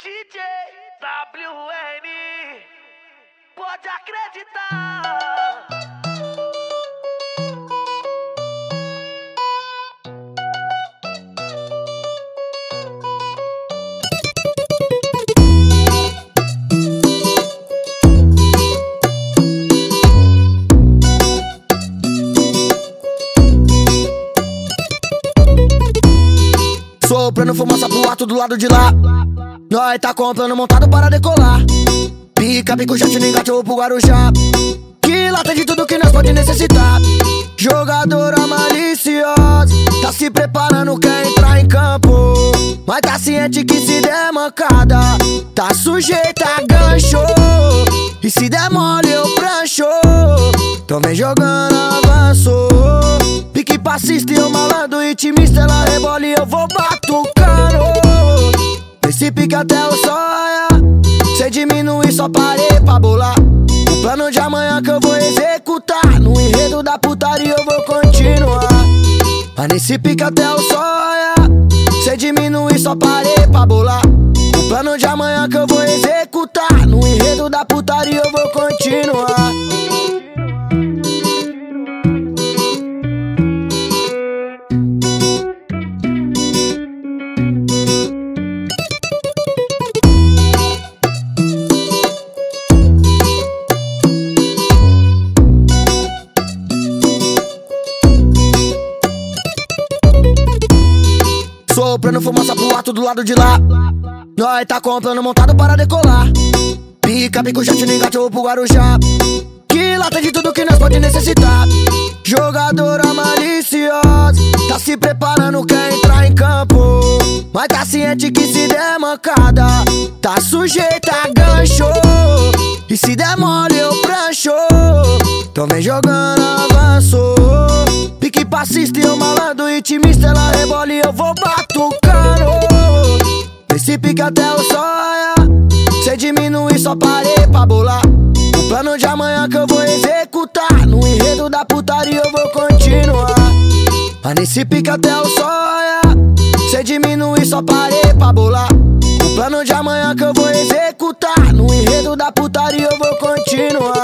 DJ WN, pode acreditar. Soprando fumaça pro alto do lado de lá. Nós tá comprando montado para decolar. Pica, pico, jet no engate ou pro Guarujá. Que lá tem de tudo que nós pode necessitar. Jogadora maliciosa, tá se preparando, quer entrar em campo. Mas tá ciente que se der mancada, tá sujeita a gancho. E se der mole eu prancho. Tô vem jogando avanço. Pique passista e eu malandro intimista, ela rebola e eu vou batucando. Nesse pique até o sonha, cê diminui, só parei pra bolar. O plano de amanhã que eu vou executar, no enredo da putaria eu vou continuar. Mas nesse pique até o sonha, cê diminui, só parei pra bolar. O plano de amanhã que eu vou executar, no enredo da putaria eu vou continuar. Soprando fumaça pro alto do lado de lá. Nós tá comprando montado para decolar. Pica, pico, jet no engate ou pro Guarujá. Que lá tem de tudo que nós pode necessitar. Jogadora maliciosa, tá se preparando, quer entrar em campo. Mas tá ciente que se der mancada, tá sujeita a gancho. E se der mole eu prancho. Tô vem jogando avanço. Pique passista e eu malandro intimista, ela rebola e eu vou batucando. Nesse pique até o sonha, cê diminui, só parei pra bolar. O plano de amanhã que eu vou executar, no enredo da putaria eu vou continuar. Mas nesse pique até o sonha, cê diminui, só parei pra bolar. O plano de amanhã que eu vou executar, no enredo da putaria eu vou continuar.